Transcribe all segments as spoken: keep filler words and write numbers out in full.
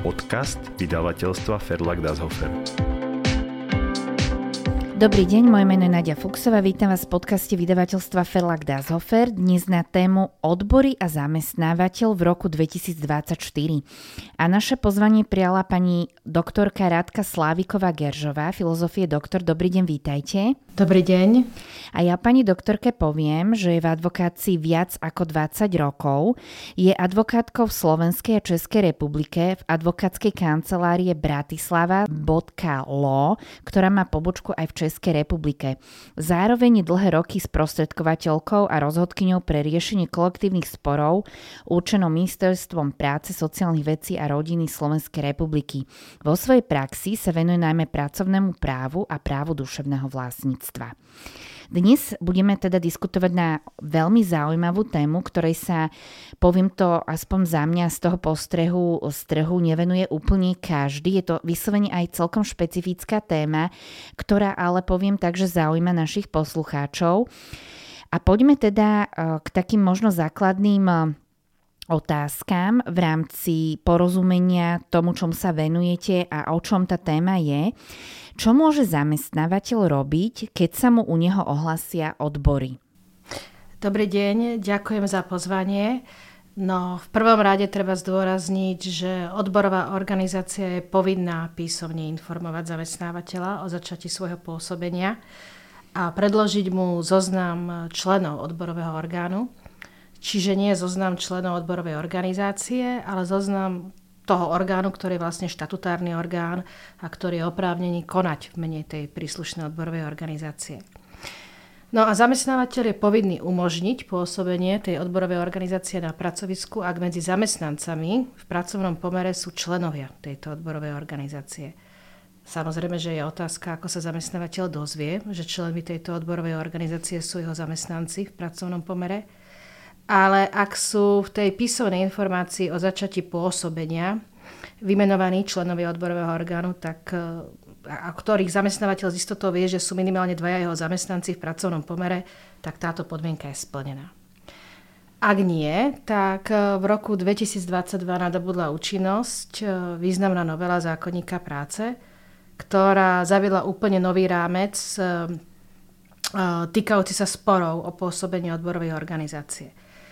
podcast vydavateľstva Verlag Das Hofer. Dobrý deň, moje meno je Nadia Fuchsová, vítam vás v podcaste vydavateľstva Verlag Das Hofer, dnes na tému Odbory a zamestnávateľ v roku dvetisícdvadsaťštyri. A naše pozvanie prijala pani doktorka Radka Sláviková-Geržová, filozofie doktor. Dobrý deň, vítajte. Dobrý deň. A ja pani doktorke poviem, že je v advokácii viac ako dvadsať rokov. Je advokátkou v Slovenskej a Českej republike v advokátskej kancelárie Bratislava bodka lo, ktorá má pobočku aj v Českej republike. Zároveň je dlhé roky sprostredkovateľkou a rozhodkyňou pre riešenie kolektívnych sporov určenou Ministerstvom práce, sociálnych vecí a rodiny Slovenskej republiky. Vo svojej praxi sa venuje najmä pracovnému právu a právu duševného vlastníctva. Dnes budeme teda diskutovať na veľmi zaujímavú tému, ktorej sa, poviem to aspoň za mňa, z toho postrehu z trhu nevenuje úplne každý. Je to vyslovene aj celkom špecifická téma, ktorá ale poviem tak, že zaujíma našich poslucháčov. A poďme teda k takým možno základným otázkam v rámci porozumenia tomu, čomu sa venujete a o čom tá téma je. Čo môže zamestnávateľ robiť, keď sa mu u neho ohlasia odbory? Dobrý deň, ďakujem za pozvanie. No, v prvom rade treba zdôrazniť, že odborová organizácia je povinná písomne informovať zamestnávateľa o začatí svojho pôsobenia a predložiť mu zoznam členov odborového orgánu. Čiže nie zoznam členov odborovej organizácie, ale zoznam toho orgánu, ktorý je vlastne štatutárny orgán a ktorý je oprávnený konať v mene tej príslušnej odborovej organizácie. No a zamestnávateľ je povinný umožniť pôsobenie tej odborovej organizácie na pracovisku, ak medzi zamestnancami v pracovnom pomere sú členovia tejto odborovej organizácie. Samozrejme, že je otázka, ako sa zamestnávateľ dozvie, že členmi tejto odborovej organizácie sú jeho zamestnanci v pracovnom pomere. Ale ak sú v tej písomnej informácii o začatí pôsobenia vymenovaní členovia odborového orgánu, tak, a ktorých zamestnávateľ z istotou vie, že sú minimálne dvaja jeho zamestnanci v pracovnom pomere, tak táto podmienka je splnená. Ak nie, tak v roku dvetisícdvadsaťdva nadobudla účinnosť významná novela zákonníka práce, ktorá zaviedla úplne nový rámec týkajúci sa sporov o pôsobení odborovej organizácie.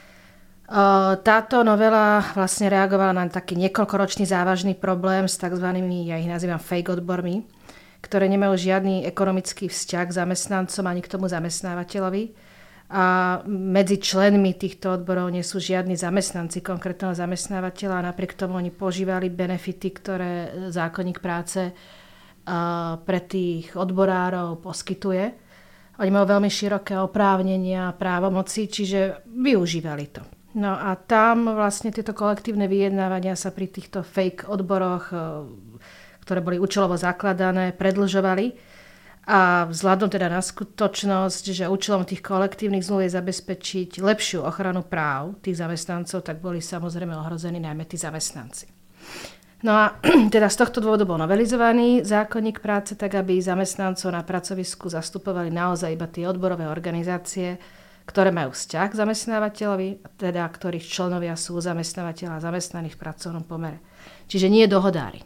Táto novela vlastne reagovala na taký niekoľkoročný závažný problém s tzv. Ja ich nazývam fake odbormi, ktoré nemajú žiadny ekonomický vzťah k zamestnancom ani k tomu zamestnávateľovi. A medzi členmi týchto odborov nie sú žiadni zamestnanci konkrétneho zamestnávateľa a napriek tomu oni požívali benefity, ktoré zákonník práce pre tých odborárov poskytuje. Oni majú veľmi široké oprávnenia a právomoci, čiže využívali to. No a tam vlastne tieto kolektívne vyjednávania sa pri týchto fake odboroch, ktoré boli účelovo zakladané, predĺžovali. A vzhľadom teda na skutočnosť, že účelom tých kolektívnych zmluv je zabezpečiť lepšiu ochranu práv tých zamestnancov, tak boli samozrejme ohrození najmä tí zamestnanci. No a teda z tohto dôvodu bol novelizovaný zákonník práce, tak aby zamestnancov na pracovisku zastupovali naozaj iba tie odborové organizácie, ktoré majú vzťah k zamestnávateľovi, teda ktorých členovia sú zamestnávateľa a zamestnaní v pracovnom pomere. Čiže nie dohodári.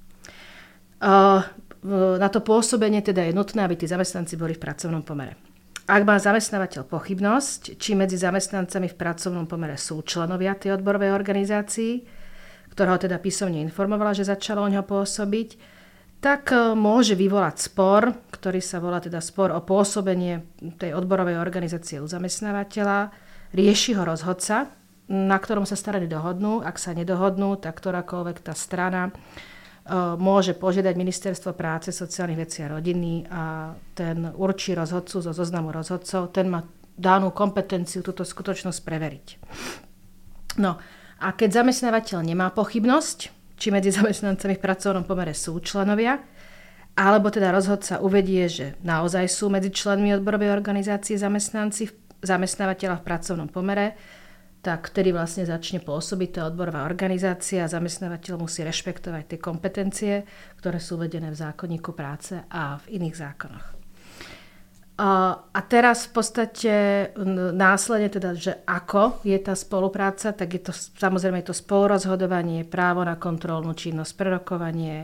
Na to pôsobenie teda je nutné, aby tí zamestnanci boli v pracovnom pomere. Ak má zamestnávateľ pochybnosť, či medzi zamestnancami v pracovnom pomere sú členovia tej odborovej organizácii, ktorého teda písomne informovala, že začalo o ňo pôsobiť, tak môže vyvolať spor, ktorý sa volá teda spor o pôsobenie tej odborovej organizácie u zamestnávateľa. Rieši ho rozhodca, na ktorom sa strany dohodnú. Ak sa nedohodnú, tak ktorákoľvek tá strana môže požiadať Ministerstvo práce, sociálnych vecí a rodiny a ten určí rozhodcu zo zoznamu rozhodcov. Ten má danú kompetenciu túto skutočnosť preveriť. No a keď zamestnávateľ nemá pochybnosť, či medzi zamestnancami v pracovnom pomere sú členovia, alebo teda rozhodca uvedie, že naozaj sú medzi členmi odborovej organizácie zamestnanci, zamestnávateľa v pracovnom pomere, tak vtedy vlastne začne pôsobiť tá odborová organizácia a zamestnávateľ musí rešpektovať tie kompetencie, ktoré sú uvedené v zákonníku práce a v iných zákonoch. A teraz v podstate následne teda, že ako je tá spolupráca, tak je to samozrejme je to spolurozhodovanie, právo na kontrolnú činnosť, prerokovanie,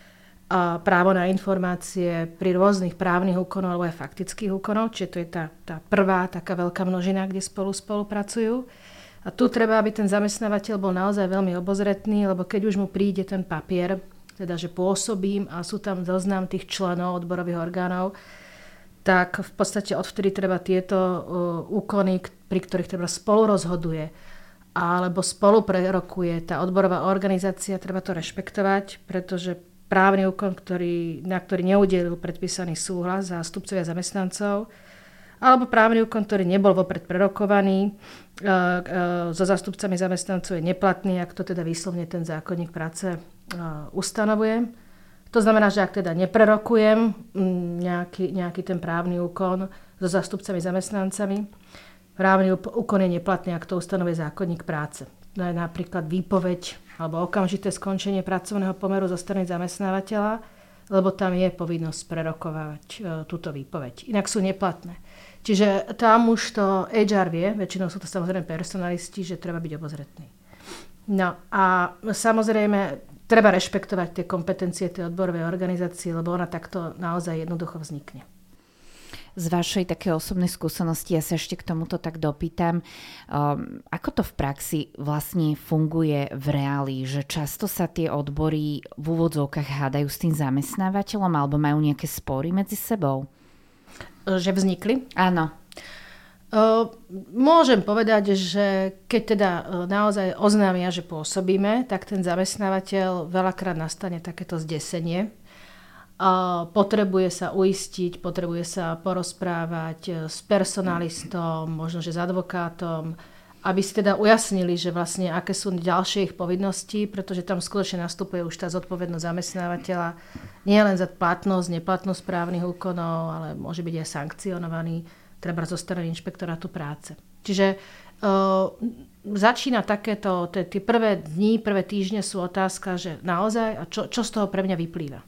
a právo na informácie pri rôznych právnych úkonoch alebo aj faktických úkonoch, čiže to je tá, tá prvá taká veľká množina, kde spolu spolupracujú. A tu treba, aby ten zamestnávateľ bol naozaj veľmi obozretný, lebo keď už mu príde ten papier, teda že pôsobím a sú tam zoznam tých členov odborových orgánov, tak v podstate odvtedy treba tieto uh, úkony, pri ktorých treba spolu rozhoduje alebo spolu prerokuje tá odborová organizácia, treba to rešpektovať, pretože právny úkon, ktorý, na ktorý neudelil predpísaný súhlas zástupcovia zamestnancov, alebo právny úkon, ktorý nebol vopred prerokovaný uh, uh, so zástupcami zamestnancov je neplatný, ak to teda výslovne ten zákonník práce uh, ustanovuje. To znamená, že ak teda neprerokujem nejaký, nejaký ten právny úkon so zástupcami zamestnancami, právny úkon je neplatný, ak to ustanovuje zákonník práce. To je napríklad výpoveď alebo okamžité skončenie pracovného pomeru zo strany zamestnávateľa, lebo tam je povinnosť prerokovať e, túto výpoveď. Inak sú neplatné. Čiže tam už to há er vie, väčšinou sú to samozrejme personalisti, že treba byť obozretný. No a samozrejme treba rešpektovať tie kompetencie tej odborovej organizácie, lebo ona takto naozaj jednoducho vznikne. Z vašej také osobnej skúsenosti, ja sa ešte k tomuto tak dopýtam, um, ako to v praxi vlastne funguje v reálii, že často sa tie odbory v úvodzovkách hádajú s tým zamestnávateľom alebo majú nejaké spory medzi sebou? Že vznikli? Áno. Uh, môžem povedať, že keď teda naozaj oznámia, že pôsobíme, tak ten zamestnávateľ veľakrát nastane takéto zdesenie. Uh, potrebuje sa uistiť, potrebuje sa porozprávať s personalistom, možno že s advokátom, aby si teda ujasnili, že vlastne aké sú ďalšie ich povinnosti, pretože tam skutočne nastupuje už tá zodpovednosť zamestnávateľa nie len za platnosť, neplatnosť právnych úkonov, ale môže byť aj sankcionovaný treba zo strany inšpektorátu práce. Čiže uh, začína takéto, tie prvé dni, prvé týždne sú otázka, že naozaj, a čo, čo z toho pre mňa vyplýva?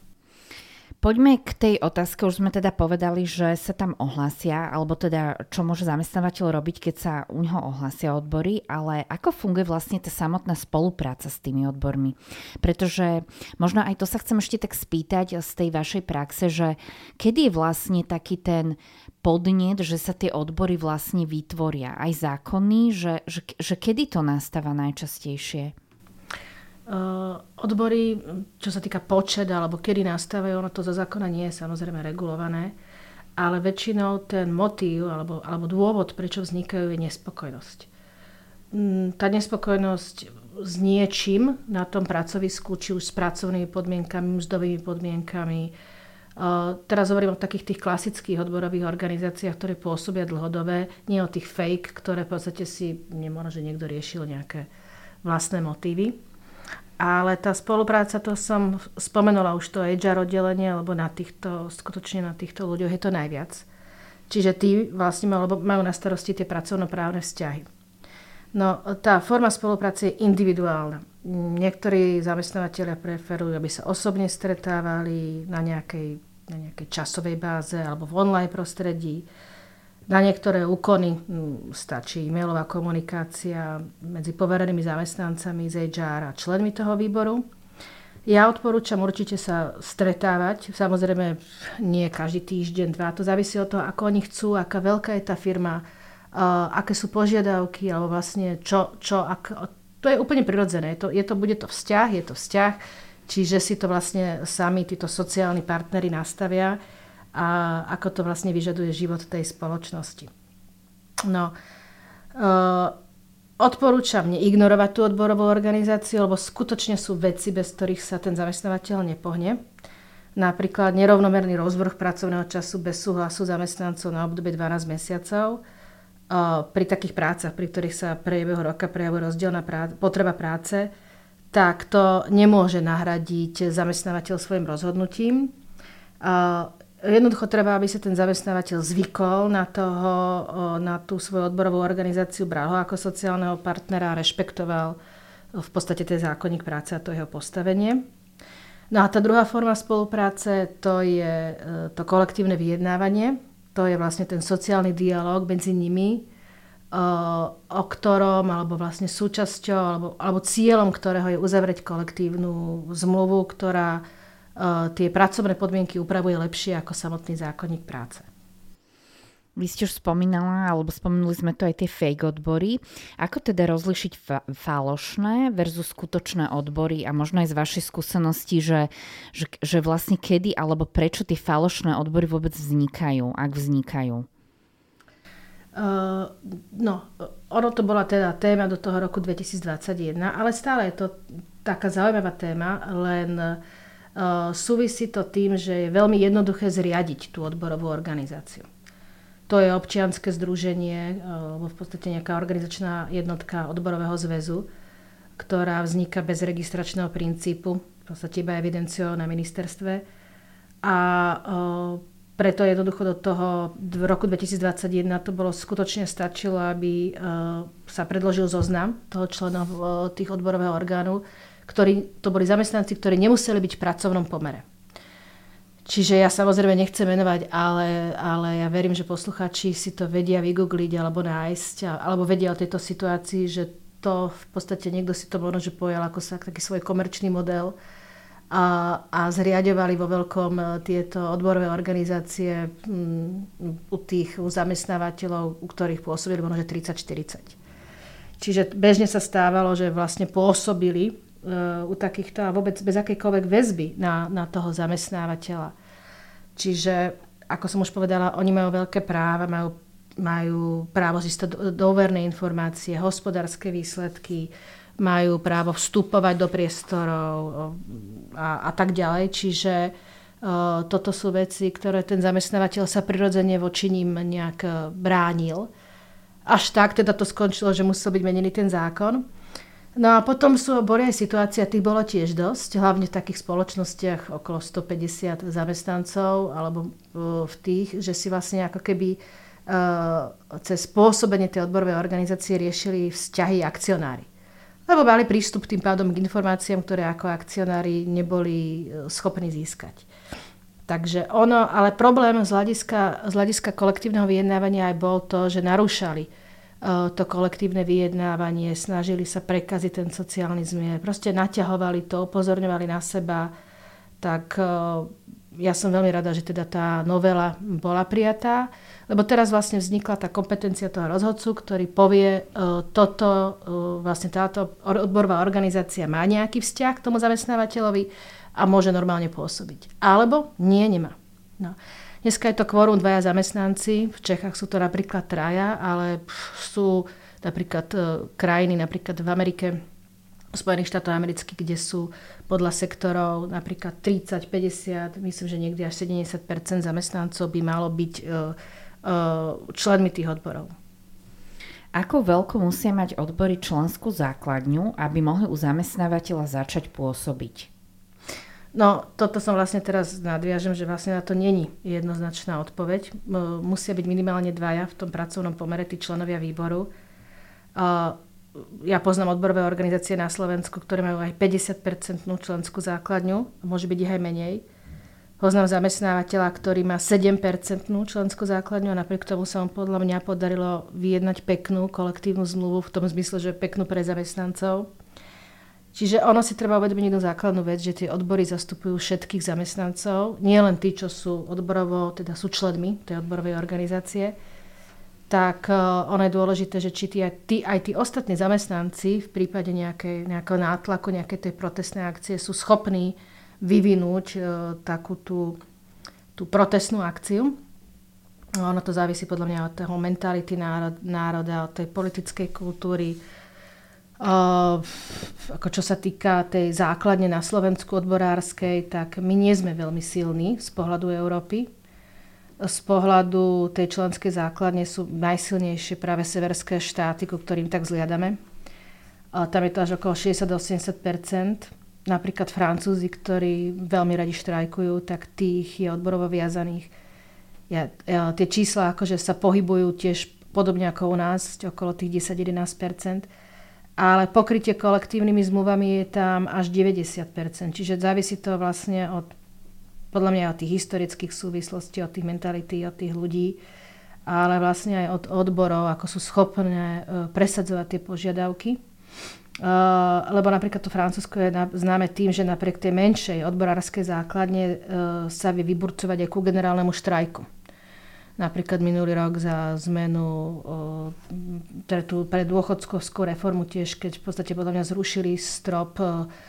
Poďme k tej otázke, už sme teda povedali, že sa tam ohlásia, alebo teda čo môže zamestnávateľ robiť, keď sa u neho ohlásia odbory, ale ako funguje vlastne tá samotná spolupráca s tými odbormi? Pretože možno aj to sa chcem ešte tak spýtať z tej vašej praxe, že kedy je vlastne taký ten podnet, že sa tie odbory vlastne vytvoria, aj zákonný, že, že, že kedy to nastáva najčastejšie? Uh, odbory, čo sa týka počet alebo kedy nastávajú, ono to zo zákona nie je samozrejme regulované, ale väčšinou ten motív alebo, alebo dôvod, prečo vznikajú, je nespokojnosť. Um, tá nespokojnosť s niečím na tom pracovisku, či už s pracovnými podmienkami, mzdovými podmienkami. Uh, teraz hovorím o takých tých klasických odborových organizáciách, ktoré pôsobia dlhodobé, nie o tých fake, ktoré v podstate si nemožno, že niekto riešil nejaké vlastné motívy. Ale tá spolupráca, to som spomenula už to há er oddelenie, lebo na týchto, skutočne na týchto ľuďoch je to najviac. Čiže tí vlastne majú na starosti tie pracovnoprávne vzťahy. No, tá forma spolupráce je individuálna. Niektorí zamestnávateľia preferujú, aby sa osobne stretávali na nejakej, na nejakej časovej báze alebo v online prostredí. Na niektoré úkony stačí e-mailová komunikácia medzi poverenými zamestnancami z há er a členmi toho výboru. Ja odporúčam určite sa stretávať, samozrejme nie každý týždeň, dva, to závisí od toho, ako oni chcú, aká veľká je tá firma, uh, aké sú požiadavky, alebo vlastne čo, čo ak, to je úplne prirodzené, je to, je to, bude to vzťah, je to vzťah, čiže si to vlastne sami títo sociálni partneri nastavia, a ako to vlastne vyžaduje život tej spoločnosti. No, e, odporúčam neignorovať tú odborovú organizáciu, lebo skutočne sú veci, bez ktorých sa ten zamestnávateľ nepohne. Napríklad nerovnomerný rozvrh pracovného času bez súhlasu zamestnancov na obdobie dvanásť mesiacov. E, pri takých prácach, pri ktorých sa priebehu roka prejavuje rozdielna prá- potreba práce, tak to nemôže nahradiť zamestnávateľ svojim rozhodnutím. E, Jednoducho treba, aby sa ten zamestnávateľ zvykol na, toho, na tú svoju odborovú organizáciu, bral ho ako sociálneho partnera a rešpektoval v podstate ten zákonník práce a to jeho postavenie. No a tá druhá forma spolupráce, to je to kolektívne vyjednávanie. To je vlastne ten sociálny dialóg medzi nimi, o ktorom, alebo vlastne súčasťou, alebo, alebo cieľom ktorého je uzavrieť kolektívnu zmluvu, ktorá tie pracovné podmienky upravuje lepšie ako samotný zákonník práce. Vy ste už spomínala, alebo spomenuli sme to aj tie fake odbory. Ako teda rozlišiť fa- falošné versus skutočné odbory a možno aj z vašej skúsenosti, že, že, že vlastne kedy alebo prečo tie falošné odbory vôbec vznikajú, ak vznikajú? Uh, no, ono to bola teda téma do toho roku dvetisícdvadsaťjeden, ale stále je to taká zaujímavá téma, len uh, súvisí to tým, že je veľmi jednoduché zriadiť tú odborovú organizáciu. To je občianske združenie, alebo v podstate nejaká organizačná jednotka odborového zväzu, ktorá vzniká bez registračného princípu, v podstate iba evidenciou na ministerstve. A preto jednoducho do toho v roku dvetisícdvadsaťjeden to bolo skutočne stačilo, aby sa predložil zoznam toho členov tých odborového orgánu, ktorí, to boli zamestnanci, ktorí nemuseli byť v pracovnom pomere. Čiže ja samozrejme nechcem menovať, ale, ale ja verím, že poslucháči si to vedia vygoogliť alebo nájsť, alebo vedia o tejto situácii, že to v podstate niekto si to možno že pojal ako sa taký svoj komerčný model a, a zriaďovali vo veľkom tieto odborové organizácie m, u tých u zamestnávateľov, u ktorých pôsobili možno že tridsať štyridsať. Čiže bežne sa stávalo, že vlastne pôsobili u takýchto a vôbec bez akejkoľvek väzby na, na toho zamestnávateľa. Čiže, ako som už povedala, oni majú veľké práva, majú, majú právo získať dôverné informácie, hospodárske výsledky, majú právo vstupovať do priestorov a, a tak ďalej. Čiže uh, toto sú veci, ktoré ten zamestnávateľ sa prirodzene voči ním nejak bránil. Až tak teda to skončilo, že musel byť menený ten zákon. No a potom sú boli aj situácia, tých bolo tiež dosť, hlavne v takých spoločnostiach okolo stopäťdesiat zamestnancov, alebo v tých, že si vlastne ako keby uh, cez pôsobenie tej odborovej organizácie riešili vzťahy akcionári. Lebo mali prístup tým pádom k informáciám, ktoré ako akcionári neboli schopní získať. Takže ono, ale problém z hľadiska, z hľadiska kolektívneho vyjednávania aj bol to, že narúšali to kolektívne vyjednávanie, snažili sa prekaziť ten sociálny zmier, proste naťahovali to, upozorňovali na seba, tak ja som veľmi rada, že teda tá novela bola prijatá, lebo teraz vlastne vznikla tá kompetencia toho rozhodcu, ktorý povie, toto, vlastne táto odborová organizácia má nejaký vzťah k tomu zamestnávateľovi a môže normálne pôsobiť. Alebo nie, nemá. No. Dneska je to kvorum dvaja zamestnanci, v Čechách sú to napríklad traja, ale sú napríklad krajiny, napríklad v Amerike, v Spojených štátoch amerických, kde sú podľa sektorov napríklad tridsať, päťdesiat, myslím, že niekde až sedemdesiat percent zamestnancov by malo byť uh, uh, členmi tých odborov. Ako veľkú musia mať odbory členskú základňu, aby mohli u zamestnávateľa začať pôsobiť? No, toto som vlastne teraz nadviažem, že vlastne na to není jednoznačná odpoveď. Musia byť minimálne dvaja v tom pracovnom pomere, tí členovia výboru. Ja poznám odborové organizácie na Slovensku, ktoré majú aj päťdesiat percent členskú základňu, môže byť ich aj menej. Poznám zamestnávateľa, ktorý má sedem percent členskú základňu a napriek tomu sa mu podľa mňa podarilo vyjednať peknú kolektívnu zmluvu v tom zmysle, že peknú pre zamestnancov. Čiže ono si treba uvedomiť jednu základnú vec, že tie odbory zastupujú všetkých zamestnancov, nie len tí, čo sú odborovo, teda sú členmi tej odborovej organizácie, tak ono je dôležité, že či tí, aj, tí, aj tí ostatní zamestnanci v prípade nejakej, nejakého nátlaku, nejakej tej protestnej akcie sú schopní vyvinúť uh, takú tú, tú protestnú akciu. Ono to závisí podľa mňa od toho mentality národ, národa, od tej politickej kultúry. Uh, ako čo sa týka tej základne na Slovensku odborárskej, tak my nie sme veľmi silní z pohľadu Európy. Z pohľadu tej členskej základne sú najsilnejšie práve severské štáty, ku ktorým tak zliadame. Uh, tam je to až okolo šesťdesiat až osemdesiat percent. Napríklad Francúzi, ktorí veľmi radi štrajkujú, tak tých je odborovo viazaných. Ja, ja, tie čísla akože sa pohybujú tiež podobne ako u nás, okolo tých desať až jedenásť percent. Ale pokrytie kolektívnymi zmluvami je tam až deväťdesiat percent. Čiže závisí to vlastne od podľa mňa o tých historických súvislostí, o tých mentality, o tých ľudí, ale vlastne aj od odborov, ako sú schopné presadzovať tie požiadavky. Lebo napríklad to Francúzsko je známe tým, že napriek tej menšej odborárskej základne sa vie vyburcovať aj ku generálnemu štrajku. Napríklad minulý rok za zmenu pre tú pre dôchodcovskú reformu tiež, keď v podstate podľa mňa zrušili strop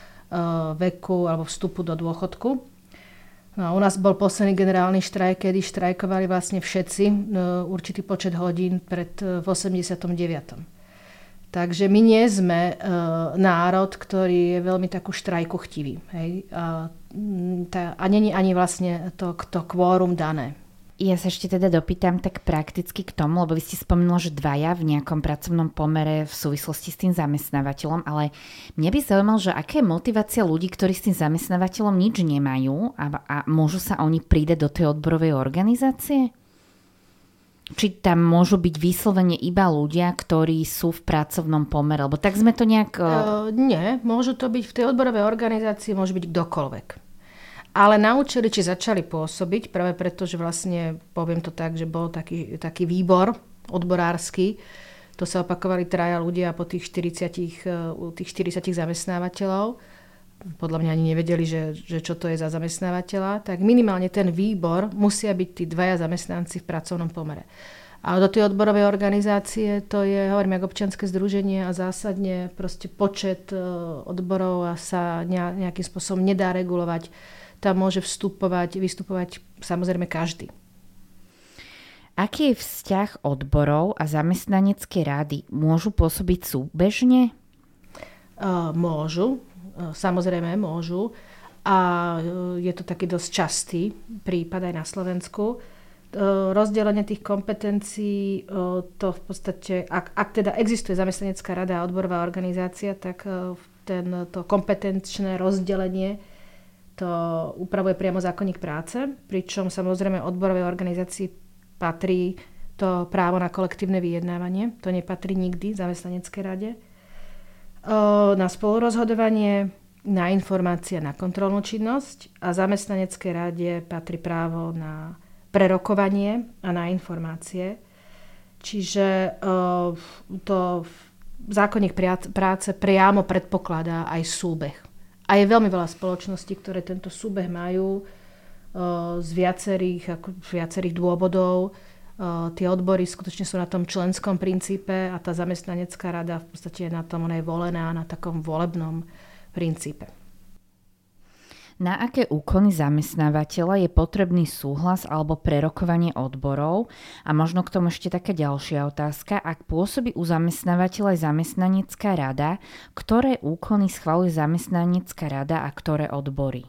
veku alebo vstupu do dôchodku. No, u nás bol posledný generálny štrajk, kedy štrajkovali vlastne všetci určitý počet hodín pred v osemdesiatom deviatom Takže my nie sme národ, ktorý je veľmi takú štrajku chtivý. Hej? A, a není ani vlastne to, to kvórum dané. Ja sa ešte teda dopýtam tak prakticky k tomu, lebo vy ste spomenuli, že dvaja v nejakom pracovnom pomere v súvislosti s tým zamestnávateľom, ale mne by zaujímalo, že aká je motivácia ľudí, ktorí s tým zamestnávateľom nič nemajú a, a môžu sa oni pridať do tej odborovej organizácie? Či tam môžu byť vyslovene iba ľudia, ktorí sú v pracovnom pomere? Lebo tak sme to nejak... Uh, nie, môžu to byť v tej odborovej organizácii, môže byť kdokoľvek. Ale naučili, či začali pôsobiť, práve preto, že vlastne, poviem to tak, že bol taký, taký výbor odborársky. To sa opakovali traja ľudia po tých štyridsiatich, u tých štyridsiatich zamestnávateľov. Podľa mňa ani nevedeli, že, že čo to je za zamestnávateľa. Tak minimálne ten výbor musia byť tí dvaja zamestnanci v pracovnom pomere. A do tej odborovej organizácie to je, hovorím, ako občianske združenie a zásadne proste počet odborov sa nejakým spôsobom nedá regulovať. Tam môže vstupovať, vystupovať samozrejme každý. Aký je vzťah odborov a zamestnaneckej rady? Môžu pôsobiť súbežne? Uh, môžu, uh, samozrejme môžu. A uh, je to taký dosť častý prípad aj na Slovensku. Uh, rozdelenie tých kompetencií, uh, to v podstate, ak, ak teda existuje zamestnanecká rada a odborová organizácia, tak uh, ten, to kompetenčné rozdelenie to upravuje priamo zákonník práce, pričom samozrejme odborovej organizácii patrí to právo na kolektívne vyjednávanie. To nepatrí nikdy zamestnaneckej rade. Na spolurozhodovanie, na informácie, na kontrolnú činnosť a zamestnaneckej rade patrí právo na prerokovanie a na informácie. Čiže to zákonník práce priamo predpokladá aj súbeh. A je veľmi veľa spoločností, ktoré tento súbeh majú uh, z viacerých, ako, viacerých dôvodov. Uh, tie odbory skutočne sú na tom členskom princípe a tá zamestnanecká rada v podstate je na tom, ona je volená na takom volebnom princípe. Na aké úkony zamestnávateľa je potrebný súhlas alebo prerokovanie odborov? A možno k tomu ešte taká ďalšia otázka. Ak pôsobí u zamestnávateľa aj zamestnanecká rada, ktoré úkony schvaľuje zamestnanecká rada a ktoré odbory?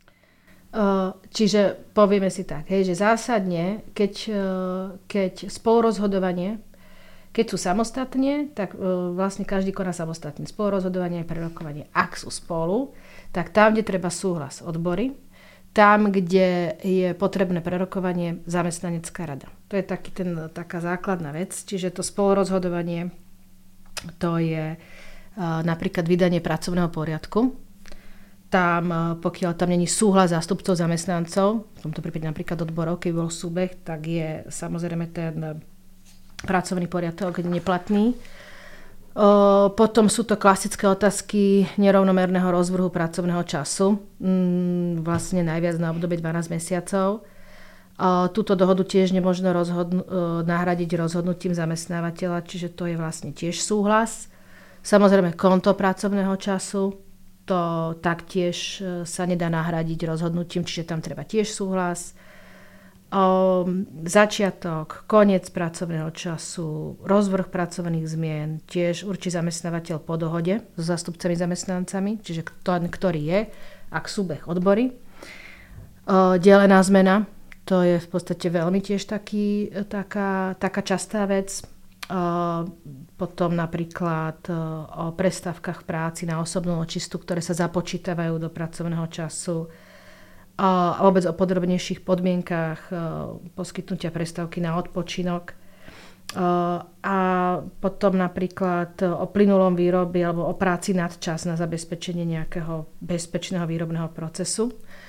Čiže povieme si tak, hej, že zásadne, keď, keď spolurozhodovanie, keď sú samostatne, tak vlastne každý koná samostatne. Spolurozhodovanie a prerokovanie. Ak sú spolu, tak tam, kde treba súhlas odbory, tam, kde je potrebné prerokovanie zamestnanecká rada. To je taký ten, taká základná vec. Čiže to spolurozhodovanie, to je uh, napríklad vydanie pracovného poriadku. Tam, uh, pokiaľ tam není súhlas zástupcov zamestnancov, v tomto prípade napríklad odborov, keď bol súbeh, tak je samozrejme ten pracovný poriadok neplatný. O, potom sú to klasické otázky nerovnomerného rozvrhu pracovného času, mm, vlastne najviac na obdobie dvanásť mesiacov. O, túto dohodu tiež nemožno rozhodn- o, nahradiť rozhodnutím zamestnávateľa, čiže to je vlastne tiež súhlas. Samozrejme konto pracovného času, to taktiež sa nedá nahradiť rozhodnutím, čiže tam treba tiež súhlas. O, začiatok, koniec pracovného času, rozvrh pracovných zmien, tiež určí zamestnávateľ po dohode s zástupcami zamestnancami, čiže ten, ktorý je, ak súbeh odbory. O, delená zmena, to je v podstate veľmi tiež taký, taká, taká častá vec. O, potom napríklad o prestávkach v práci na osobnú očistu, ktoré sa započítavajú do pracovného času. A vôbec o podrobnejších podmienkách poskytnutia prestávky na odpočinok. A potom napríklad o plynulom výrobe alebo o práci nadčas na zabezpečenie nejakého bezpečného výrobného procesu.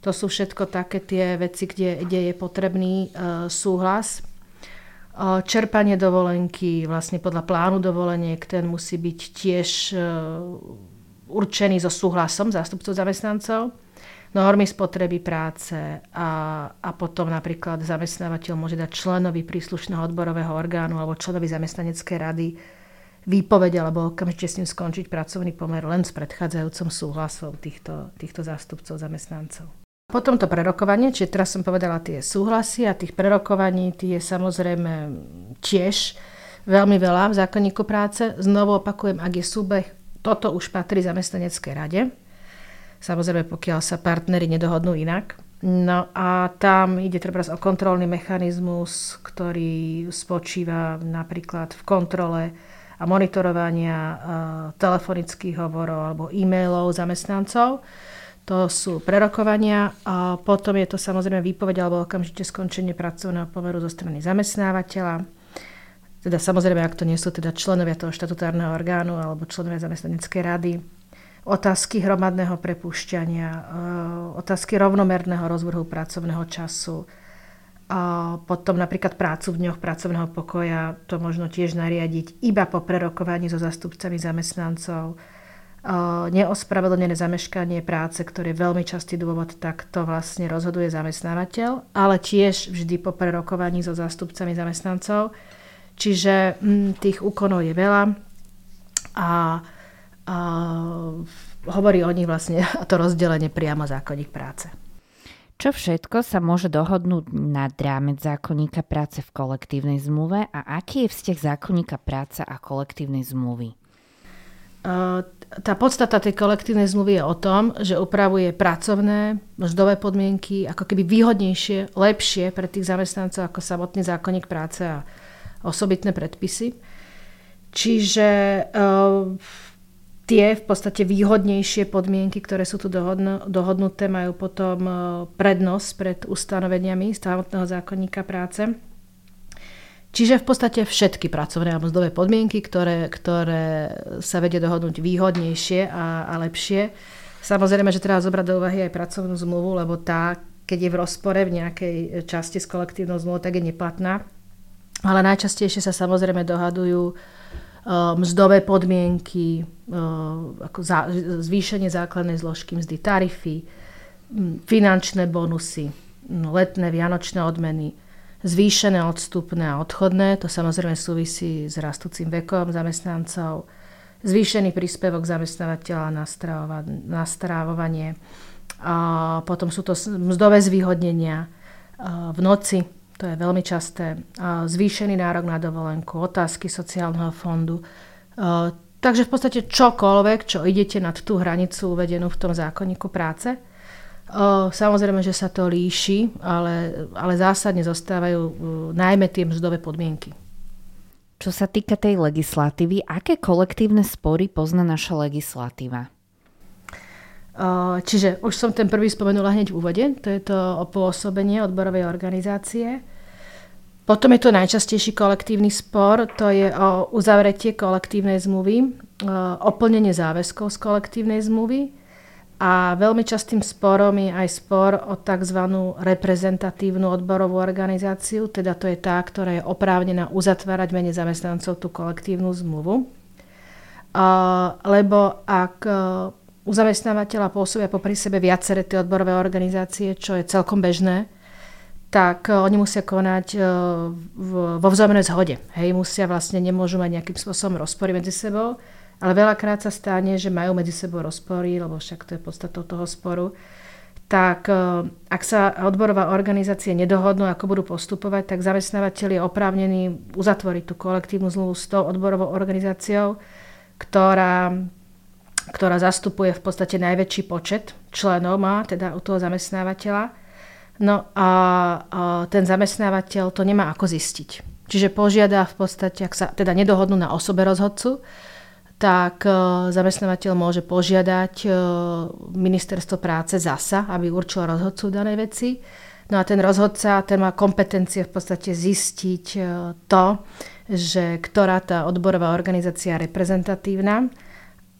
To sú všetko také tie veci, kde, kde je potrebný uh, súhlas. Uh, čerpanie dovolenky, vlastne podľa plánu dovoleniek, ten musí byť tiež uh, určený so súhlasom zástupcov zamestnancov. Normy spotreby práce a, a potom napríklad zamestnávateľ môže dať členovi príslušného odborového orgánu alebo členovi zamestnaneckej rady výpoveď alebo okamžite s ním skončiť pracovný pomer len s predchádzajúcim súhlasom týchto, týchto zástupcov zamestnancov. Potom to prerokovanie, čiže teraz som povedala tie súhlasy a tých prerokovaní tie je samozrejme tiež veľmi veľa v zákonníku práce. Znovu opakujem, ak je súbeh, toto už patrí zamestnaneckej rade. Samozrejme, pokiaľ sa partneri nedohodnú inak. No a tam ide treba o kontrolný mechanizmus, ktorý spočíva napríklad v kontrole a monitorovania uh, telefonických hovorov alebo e-mailov zamestnancov. To sú prerokovania. A potom je to samozrejme výpoveď alebo okamžite skončenie pracovného pomeru zo strany zamestnávateľa. Teda samozrejme, ak to nie sú teda členovia toho štatutárneho orgánu alebo členovia zamestnaneckej rady. Otázky hromadného prepúšťania, otázky rovnomerného rozvrhu pracovného času, a potom napríklad prácu v dňoch pracovného pokoja, to možno tiež nariadiť iba po prerokovaní so zástupcami zamestnancov. Neospravedlnené zameškanie práce, ktoré je veľmi častý dôvod, tak to vlastne rozhoduje zamestnávateľ, ale tiež vždy po prerokovaní so zástupcami zamestnancov. Čiže m, tých úkonov je veľa a a hovorí o nich vlastne to rozdelenie priamo zákonník práce. Čo všetko sa môže dohodnúť nad rámec zákonníka práce v kolektívnej zmluve a aký je vzťah zákonníka práce a kolektívnej zmluvy? Tá podstata tej kolektívnej zmluvy je o tom, že upravuje pracovné, mzdové podmienky ako keby výhodnejšie, lepšie pre tých zamestnancov ako samotný zákonník práce a osobitné predpisy. Čiže tie v podstate výhodnejšie podmienky, ktoré sú tu dohodno, dohodnuté, majú potom prednosť pred ustanoveniami samotného zákonníka práce. Čiže v podstate všetky pracovné a mzdové podmienky, ktoré, ktoré sa vedia dohodnúť výhodnejšie a, a lepšie. Samozrejme, že treba zobrať do úvahy aj pracovnú zmluvu, lebo tá, keď je v rozpore v nejakej časti s kolektívnou zmluvou, tak je neplatná. Ale najčastejšie sa samozrejme dohadujú mzdové podmienky, ako zvýšenie základnej zložky mzdy, tarify, finančné bonusy, letné vianočné odmeny, zvýšené odstupné a odchodné, to samozrejme súvisí s rastúcim vekom zamestnancov, zvýšený príspevok zamestnávateľa na strávovanie, a potom sú to mzdové zvýhodnenia v noci, to je veľmi časté, zvýšený nárok na dovolenku, otázky sociálneho fondu. Takže v podstate čokoľvek, čo idete nad tú hranicu uvedenú v tom zákonníku práce. Samozrejme, že sa to líši, ale, ale zásadne zostávajú najmä tie mzdové podmienky. Čo sa týka tej legislatívy, aké kolektívne spory pozná naša legislatíva? Čiže už som ten prvý spomenula hneď v úvode, to je to pôsobenie odborovej organizácie. Potom je to najčastejší kolektívny spor, to je o uzavretie kolektívnej zmluvy, o plnenie záväzkov z kolektívnej zmluvy a veľmi častým sporom je aj spor o tzv. Reprezentatívnu odborovú organizáciu, teda to je tá, ktorá je oprávnená uzatvárať v mene zamestnancov tú kolektívnu zmluvu. Lebo ak u zamestnávateľa pôsobia popri sebe viaceré tie odborové organizácie, čo je celkom bežné, tak oni musia konať vo vzájomnej zhode. Hej, musia vlastne, nemôžu mať nejakým spôsobom rozpory medzi sebou, ale veľakrát sa stane, že majú medzi sebou rozpory, lebo však to je podstatou toho sporu. Tak ak sa odborová organizácie nedohodnú, ako budú postupovať, tak zamestnávateľ je oprávnený uzatvoriť tú kolektívnu zmluvu s tou odborovou organizáciou, ktorá ktorá zastupuje v podstate najväčší počet členov, má teda u toho zamestnávateľa. No a, a ten zamestnávateľ to nemá ako zistiť. Čiže požiada v podstate, ak sa teda nedohodnú na osobe rozhodcu, tak zamestnávateľ môže požiadať ministerstvo práce zasa, aby určilo rozhodcu danej veci. No a ten rozhodca, ten má kompetencie v podstate zistiť to, že ktorá tá odborová organizácia je reprezentatívna.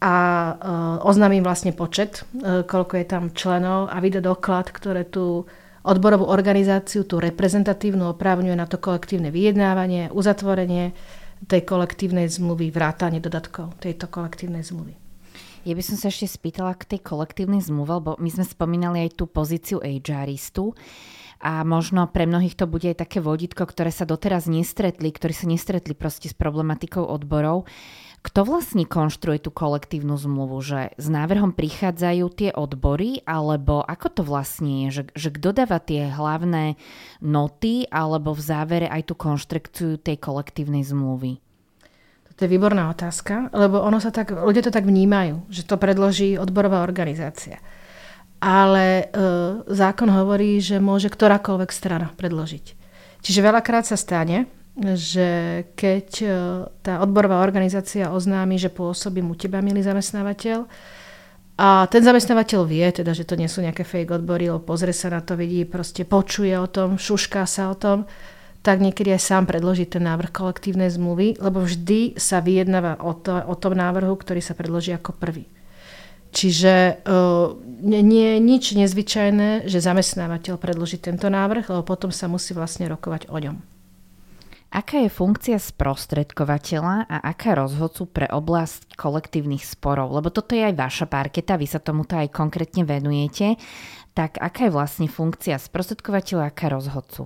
a oznámi vlastne počet, koľko je tam členov a vydá doklad, ktoré tú odborovú organizáciu, tú reprezentatívnu oprávňuje na to kolektívne vyjednávanie, uzatvorenie tej kolektívnej zmluvy, vrátanie dodatkov tejto kolektívnej zmluvy. Ja by som sa ešte spýtala k tej kolektívnej zmluve, lebo my sme spomínali aj tú pozíciu HRistu a možno pre mnohých to bude aj také vodítko, ktoré sa doteraz nestretli, ktorí sa nestretli proste s problematikou odborov. Kto vlastne konštruuje tú kolektívnu zmluvu? Že s návrhom prichádzajú tie odbory, alebo ako to vlastne je? Že, že kto dáva tie hlavné noty, alebo v závere aj tú konštrukciu tej kolektívnej zmluvy? To je výborná otázka, lebo ono sa tak, ľudia to tak vnímajú, že to predloží odborová organizácia. Ale e, zákon hovorí, že môže ktorákoľvek strana predložiť. Čiže veľakrát sa stane, že keď e, tá odborová organizácia oznámi, že pôsobím u teba, milý zamestnávateľ, a ten zamestnávateľ vie, teda, že to nie sú nejaké fake odbory, lebo pozrie sa na to, vidí, proste počuje o tom, šušká sa o tom, tak niekedy aj sám predloží ten návrh kolektívnej zmluvy, lebo vždy sa vyjednáva o, to, o tom návrhu, ktorý sa predloží ako prvý. Čiže uh, nie je nič nezvyčajné, že zamestnávateľ predloží tento návrh, lebo potom sa musí vlastne rokovať o ňom. Aká je funkcia sprostredkovateľa a aká rozhodcu pre oblasť kolektívnych sporov? Lebo toto je aj vaša parketa, vy sa tomuto aj konkrétne venujete. Tak aká je vlastne funkcia sprostredkovateľa a aká rozhodcu?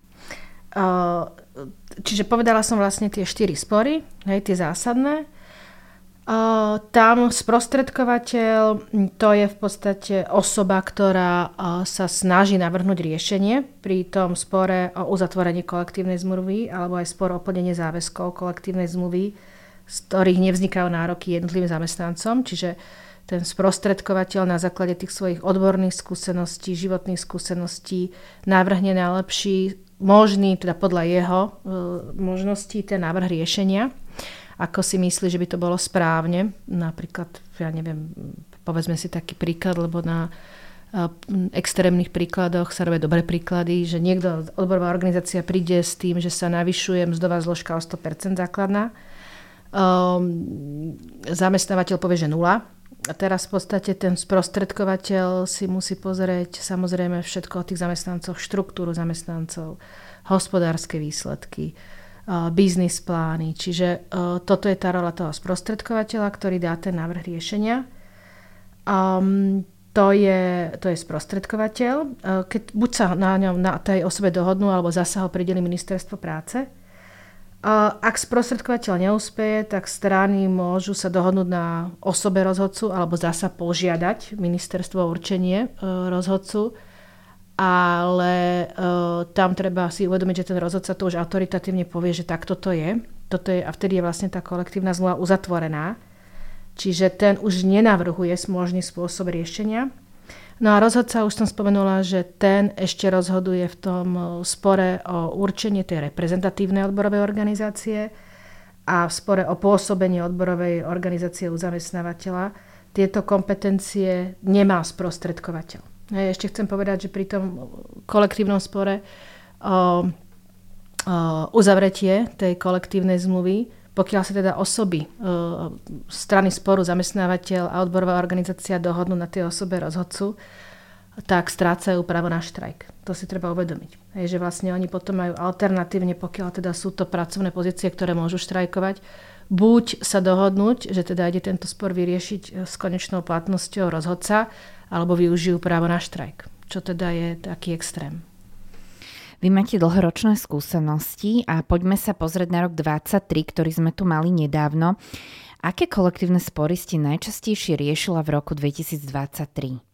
Čiže povedala som vlastne tie štyri spory, hej, tie zásadné. Tam sprostredkovateľ, to je v podstate osoba, ktorá sa snaží navrhnúť riešenie pri tom spore o uzatvorení kolektívnej zmluvy alebo aj spor o plnenie záväzkov kolektívnej zmluvy, z ktorých nevznikajú nároky jednotlivým zamestnancom. Čiže ten sprostredkovateľ na základe tých svojich odborných skúseností, životných skúseností navrhne najlepší možný, teda podľa jeho e, možností, ten návrh riešenia. Ako si myslí, že by to bolo správne. Napríklad, ja neviem, povedzme si taký príklad, lebo na e, extrémnych príkladoch sa robia dobré príklady, že niekto, odborová organizácia príde s tým, že sa navyšuje mzdová zložka o sto percent základná. E, zamestnávateľ povie, že nula. A teraz v podstate ten sprostredkovateľ si musí pozrieť samozrejme všetko o tých zamestnancoch, štruktúru zamestnancov, hospodárske výsledky, biznis plány. Čiže toto je tá rola toho sprostredkovateľa, ktorý dá ten návrh riešenia. Um, to, je, to je sprostredkovateľ. Keď buď sa na ňom, na tej osobe dohodnú, alebo zasa ho prideli ministerstvo práce. Ak sprostredkovateľ neúspeje, tak strany môžu sa dohodnúť na osobe rozhodcu alebo zasa požiadať ministerstvo o určenie rozhodcu, ale tam treba si uvedomiť, že ten rozhodca to už autoritatívne povie, že takto to je. Toto je a vtedy je vlastne tá kolektívna zmluva uzatvorená. Čiže ten už nenavrhuje možný spôsob riešenia. No a rozhodca, už som spomenula, že ten ešte rozhoduje v tom spore o určenie tej reprezentatívnej odborovej organizácie a v spore o pôsobenie odborovej organizácie u zamestnávateľa. Tieto kompetencie nemá sprostredkovateľ. Ja ešte chcem povedať, že pri tom kolektívnom spore o, o uzavretie tej kolektívnej zmluvy, pokiaľ sa teda osoby, strany sporu, zamestnávateľ a odborová organizácia dohodnú na tej osobe rozhodcu, tak strácajú právo na štrajk. To si treba uvedomiť. Hej, že vlastne oni potom majú alternatívne, pokiaľ teda sú to pracovné pozície, ktoré môžu štrajkovať, buď sa dohodnúť, že teda ide tento spor vyriešiť s konečnou platnosťou rozhodca, alebo využijú právo na štrajk. Čo teda je taký extrém. Vy máte dlhoročné skúsenosti a poďme sa pozrieť na rok dvadsaťtri, ktorý sme tu mali nedávno. Aké kolektívne spory ste najčastejšie riešila v roku dvetisícdvadsaťtri?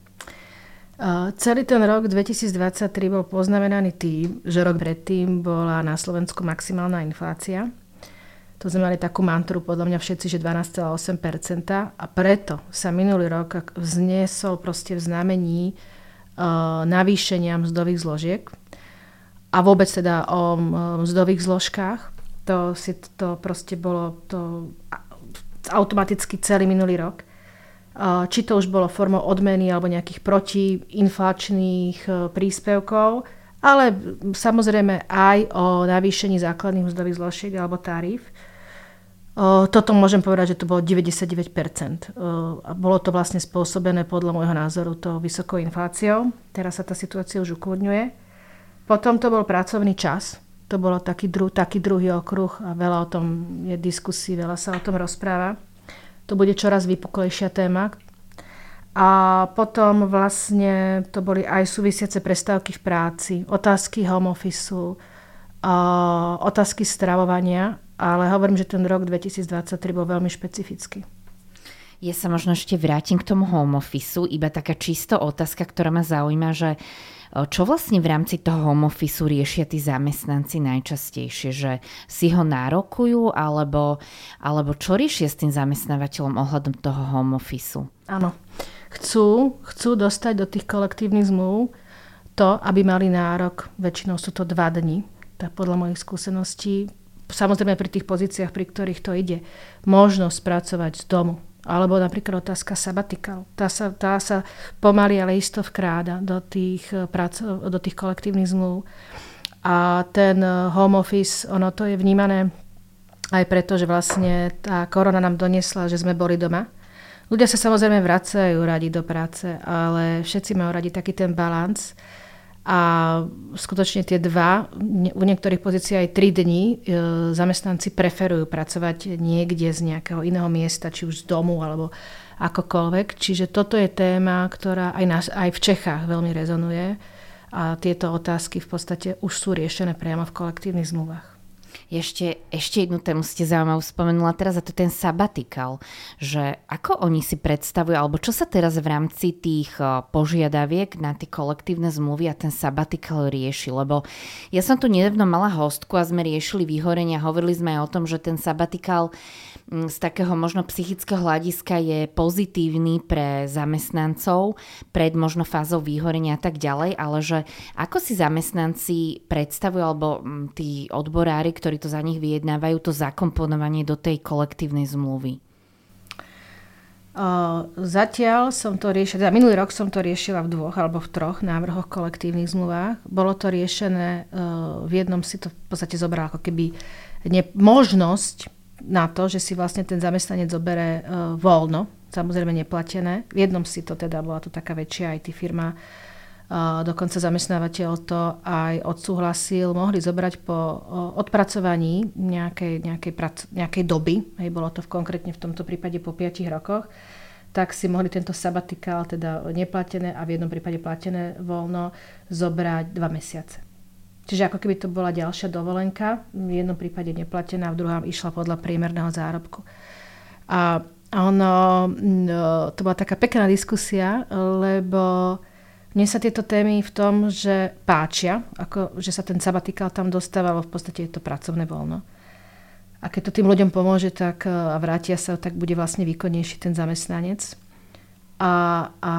Uh, celý ten rok dvetisícdvadsaťtri bol poznamenaný tým, že rok predtým bola na Slovensku maximálna inflácia. To sme mali takú mantru, podľa mňa všetci, že dvanásť celá osem percenta a preto sa minulý rok vzniesol proste v znamení uh, navýšenia mzdových zložiek. A vôbec teda o mzdových zložkách. To, si, to proste bolo to automaticky celý minulý rok. Či to už bolo formou odmeny alebo nejakých protiinflačných príspevkov, ale samozrejme aj o navýšení základných mzdových zložiek alebo taríf. O, toto môžem povedať, že to bolo deväťdesiatdeväť percent. O, a bolo to vlastne spôsobené podľa môjho názoru tou vysokou infláciou. Teraz sa tá situácia už ukludňuje. Potom to bol pracovný čas. To bolo taký, dru, taký druhý okruh a veľa o tom je diskusí, veľa sa o tom rozpráva. To bude čoraz vypuklejšia téma. A potom vlastne to boli aj súvisiace prestávky v práci, otázky home officeu, otázky stravovania, ale hovorím, že ten rok dvetisícdvadsaťtri bol veľmi špecifický. Ja sa možno ešte vrátim k tomu home officeu, iba taká čisto otázka, ktorá ma zaujíma, že čo vlastne v rámci toho home officeu riešia tí zamestnanci najčastejšie, že si ho nárokujú, alebo, alebo čo riešia s tým zamestnávateľom ohľadom toho home officeu? Áno, chcú, chcú dostať do tých kolektívnych zmluv to, aby mali nárok, väčšinou sú to dva dni, tak podľa mojich skúseností, samozrejme pri tých pozíciách, pri ktorých to ide, možnosť pracovať z domu. Alebo napríklad otázka sabatikál. Tá sa, tá sa pomaly, ale isto vkráda do tých, prac, do tých kolektívnych zmluv. A ten home office, ono to je vnímané aj preto, že vlastne tá korona nám doniesla, že sme boli doma. Ľudia sa samozrejme vracajú radi do práce, ale všetci majú radi taký ten balans. A skutočne tie dva, u niektorých pozícií aj tri dni, e, zamestnanci preferujú pracovať niekde z nejakého iného miesta, či už z domu alebo akokoľvek. Čiže toto je téma, ktorá aj, nás, aj v Čechách veľmi rezonuje a tieto otázky v podstate už sú riešené priamo v kolektívnych zmluvách. Ešte, ešte jednu tému ste zaujímavú spomenula teraz, a to je ten sabatikál, že ako oni si predstavujú, alebo čo sa teraz v rámci tých požiadaviek na tie kolektívne zmluvy a ten sabatikál rieši, lebo ja som tu nedávno mala hostku a sme riešili vyhorenia, hovorili sme aj o tom, že ten sabatikál z takého možno psychického hľadiska je pozitívny pre zamestnancov pred možno fázou výhorenia a tak ďalej, ale že ako si zamestnanci predstavujú, alebo tí odborári, ktorí to za nich vyjednávajú, to zakomponovanie do tej kolektívnej zmluvy? Uh, zatiaľ som to riešila, minulý rok som to riešila v dvoch alebo v troch návrhoch kolektívnych zmluvách. Bolo to riešené, uh, v jednom si to v podstate zobral ako keby ne, možnosť na to, že si vlastne ten zamestnanec zobere uh, voľno, samozrejme neplatené. V jednom si to teda, bola to taká väčšia aj tí firma, uh, dokonca zamestnávateľ to aj odsúhlasil, mohli zobrať po uh, odpracovaní nejakej, nejakej, prac, nejakej doby, hej, bolo to v, konkrétne v tomto prípade po piatich rokoch, tak si mohli tento sabatikál, teda neplatené a v jednom prípade platené voľno, zobrať dva mesiace. Čiže ako keby to bola ďalšia dovolenka, v jednom prípade neplatená, v druhom išla podľa priemerného zárobku. A ono, to bola taká pekná diskusia, lebo mne sa tieto témy v tom, že páčia, ako, že sa ten sabatikál tam dostávalo, v podstate je to pracovné voľno. A keď to tým ľuďom pomôže tak, a vrátia sa, tak bude vlastne výkonnejší ten zamestnanec. A, a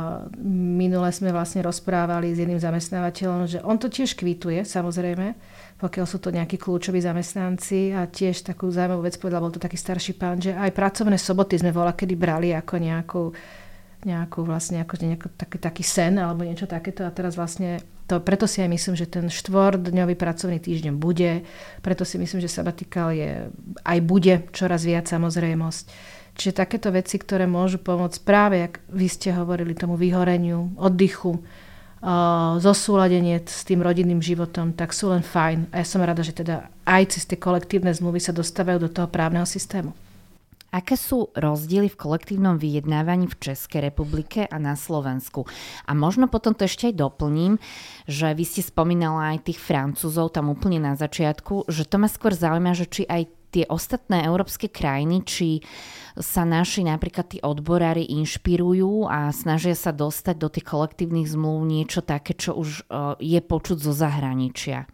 minule sme vlastne rozprávali s jedným zamestnávateľom, že on to tiež kvituje, samozrejme, pokiaľ sú to nejakí kľúčoví zamestnanci, a tiež takú zaujímavú vec povedal, bol to taký starší pán, že aj pracovné soboty sme voľakedy brali ako nejakú, nejakú vlastne ako nejaký taký, taký sen alebo niečo takéto, a teraz vlastne to, preto si aj myslím, že ten štvordňový pracovný týždeň bude, preto si myslím, že sabatikál je, aj bude čoraz viac samozrejmosť. Čiže takéto veci, ktoré môžu pomôcť práve, jak vy ste hovorili, tomu vyhoreniu, oddychu, uh, zosúladenie s tým rodinným životom, tak sú len fajn. A ja som rada, že teda aj cez tie kolektívne zmluvy sa dostávajú do toho právneho systému. Aké sú rozdiely v kolektívnom vyjednávaní v Českej republike a na Slovensku? A možno potom to ešte aj doplním, že vy ste spomínala aj tých Francúzov tam úplne na začiatku, že to ma skôr zaujíma, že či aj tie ostatné európske krajiny, či sa naši napríklad tí odborári inšpirujú a snažia sa dostať do tých kolektívnych zmluv niečo také, čo už je počuť zo zahraničia.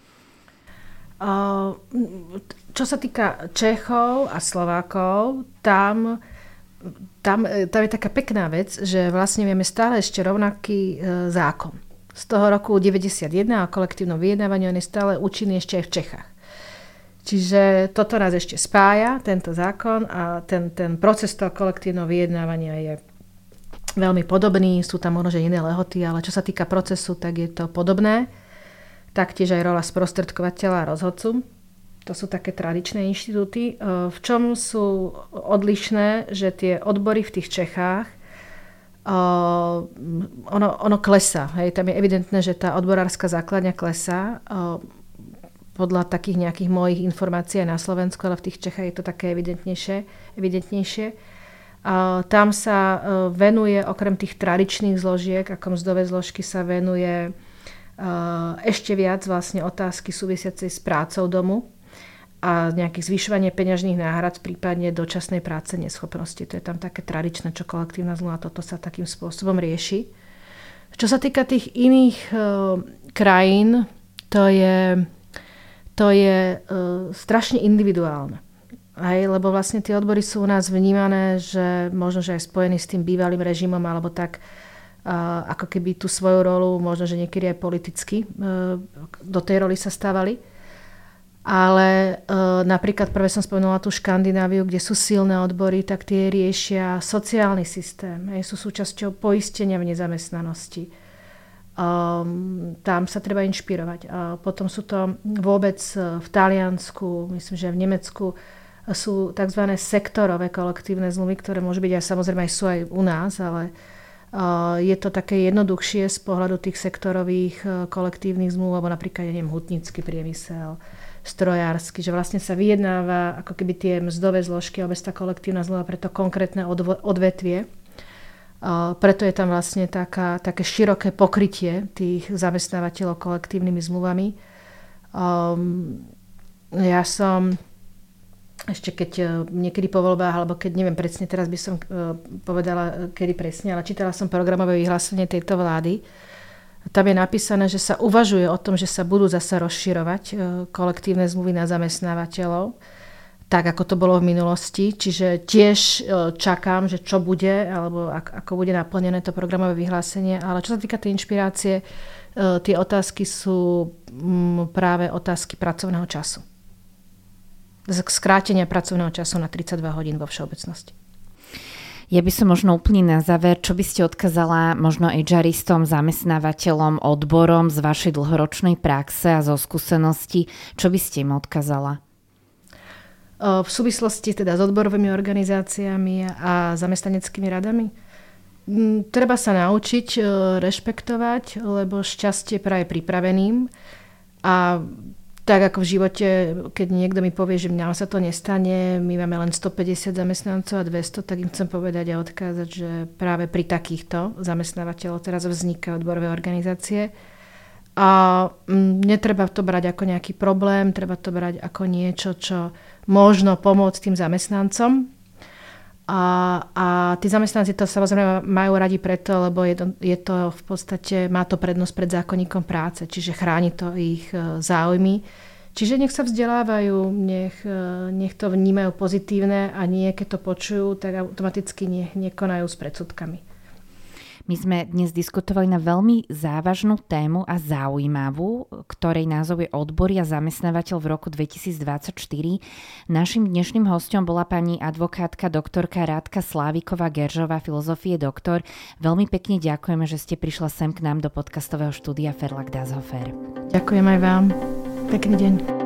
Čo sa týka Čechov a Slovákov, tam, tam, tam je taká pekná vec, že vlastne vieme stále ešte rovnaký zákon. Z toho roku deväťdesiatjeden o kolektívnom vyjednávaní, on je stále účinný ešte aj v Čechách. Čiže toto nás ešte spája, tento zákon, a ten, ten proces toho kolektívneho vyjednávania je veľmi podobný, sú tam možno iné lehoty, ale čo sa týka procesu, tak je to podobné. Taktiež aj rola sprostredkovateľa a rozhodcu. To sú také tradičné inštitúty. V čom sú odlišné, že tie odbory v tých Čechách, ono, ono klesá. Hej. Tam je evidentné, že tá odborárska základňa klesá. Podľa takých nejakých mojich informácií aj na Slovensku, ale v tých Čechách je to také evidentnejšie. evidentnejšie. Tam sa venuje, okrem tých tradičných zložiek, ako mzdové zložky, sa venuje ešte viac vlastne otázky súvisiacej s prácou domu a nejakých zvyšovanie peňažných náhrad, prípadne dočasnej práce neschopnosti. To je tam také tradičné, čo kolektívna zmluva, toto sa takým spôsobom rieši. Čo sa týka tých iných e, krajín, to je, to je e, strašne individuálne. Aj, lebo vlastne tie odbory sú u nás vnímané, že možno, že aj spojení s tým bývalým režimom, alebo tak, e, ako keby tú svoju rolu, možno, že niekedy aj politicky e, do tej roli sa stávali. Ale e, napríklad prvé som spomenula tú Škandináviu, kde sú silné odbory, tak tie riešia sociálny systém. Hej, sú súčasťou poistenia v nezamestnanosti. Um, tam sa treba inšpirovať. A potom sú to vôbec v Taliansku, myslím, že v Nemecku sú tzv. Sektorové kolektívne zmluvy, ktoré môžu byť aj samozrejme aj sú aj u nás, ale uh, je to také jednoduchšie z pohľadu tých sektorových uh, kolektívnych zmluv, alebo napríklad, ja neviem, hutnícky priemysel, strojársky, že vlastne sa vyjednáva ako keby tie mzdové zložky alebo tá kolektívna zmluva pre to konkrétne odvo- odvetvie. Uh, preto je tam vlastne taká, také široké pokrytie tých zamestnávateľov kolektívnymi zmluvami. Um, ja som ešte keď uh, niekedy po voľbách, alebo keď neviem presne, teraz by som uh, povedala, kedy presne, ale čítala som programové vyhlásenie tejto vlády. Tam je napísané, že sa uvažuje o tom, že sa budú zasa rozširovať kolektívne zmluvy na zamestnávateľov, tak ako to bolo v minulosti. Čiže tiež čakám, že čo bude, alebo ako bude naplnené to programové vyhlásenie. Ale čo sa týka tej inšpirácie, tie otázky sú práve otázky pracovného času. Skrátenia pracovného času na tridsaťdva hodín vo všeobecnosti. Ja by som možno úplne na záver, čo by ste odkázala možno HRistom, zamestnávateľom, odborom z vašej dlhoročnej praxe a zo skúseností, čo by ste im odkázala? V súvislosti teda s odborovými organizáciami a zamestnaneckými radami? Treba sa naučiť rešpektovať, lebo šťastie praje pripraveným a tak ako v živote, keď niekto mi povie, že nám sa to nestane, my máme len stopäťdesiat zamestnancov a dvesto, tak im chcem povedať a odkázať, že práve pri takýchto zamestnávateľov teraz vznikajú odborové organizácie. A netreba to brať ako nejaký problém, treba to brať ako niečo, čo možno pomôcť tým zamestnancom. A, a tí zamestnanci to samozrejme majú radi preto, lebo je to, je to v podstate, má to prednosť pred zákonníkom práce, čiže chráni to ich záujmy. Čiže nech sa vzdelávajú, nech, nech to vnímajú pozitívne a nie, keď to počujú, tak automaticky nech nekonajú s predsudkami. My sme dnes diskutovali na veľmi závažnú tému a zaujímavú, ktorej názov je Odbory a zamestnávateľ v roku dvetisícdvadsaťštyri. Naším dnešným hosťom bola pani advokátka doktorka Rádka Sláviková-Geržová, filozofie doktor. Veľmi pekne ďakujeme, že ste prišla sem k nám do podcastového štúdia Verlag Das Hofer. Ďakujem aj vám. Pekný deň.